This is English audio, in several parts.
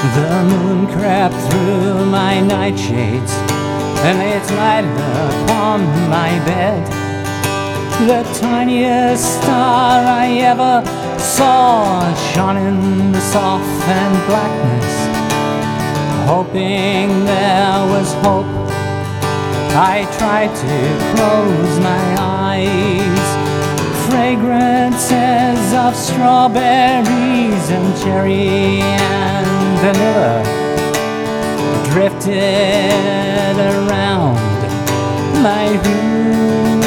The moon crept through my nightshades and its light upon my bed. The tiniest star I ever saw shone in the soft and blackness. Hoping there was hope, I tried to close my eyes. Fragrances of strawberries and cherry and vanilla drifted around my room.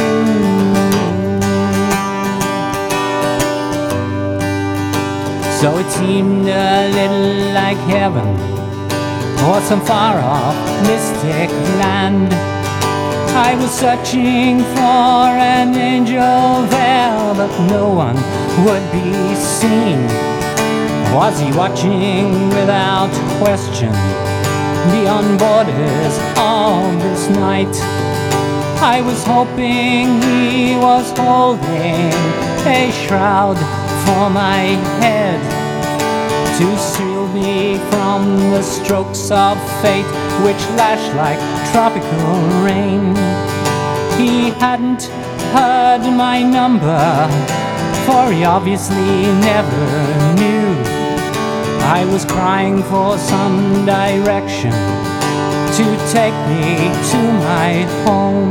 So it seemed a little like heaven or some far-off mystic land. I was searching for an angel there, but no one would be seen. Was he watching without question beyond borders of this night? I was hoping he was holding a shroud for my head to shield me from the strokes of fate which lash like tropical rain. He hadn't heard my number, for he obviously never knew. I was crying for some direction to take me to my home.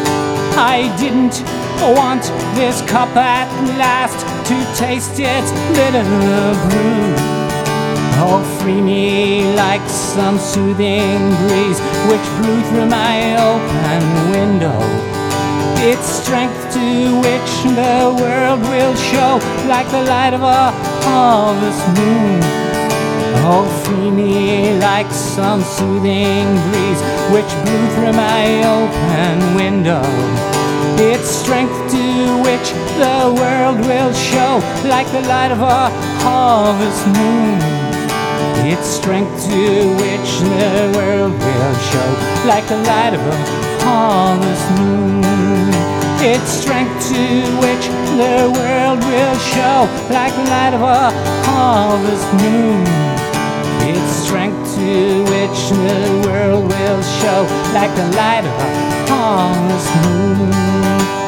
I didn't want this cup at last to taste its bitter brew. Oh, free me like some soothing breeze which blew through my open window. Its strength to which the world will show like the light of a harvest moon. Oh, free me like some soothing breeze which blew through my open window. Its strength to which the world will show like the light of a harvest moon. Its strength to which the world will show like the light of a harvest moon. Its strength to which the world will show like the light of a harvest moon. Its strength to which the world will show like the light of a harvest moon.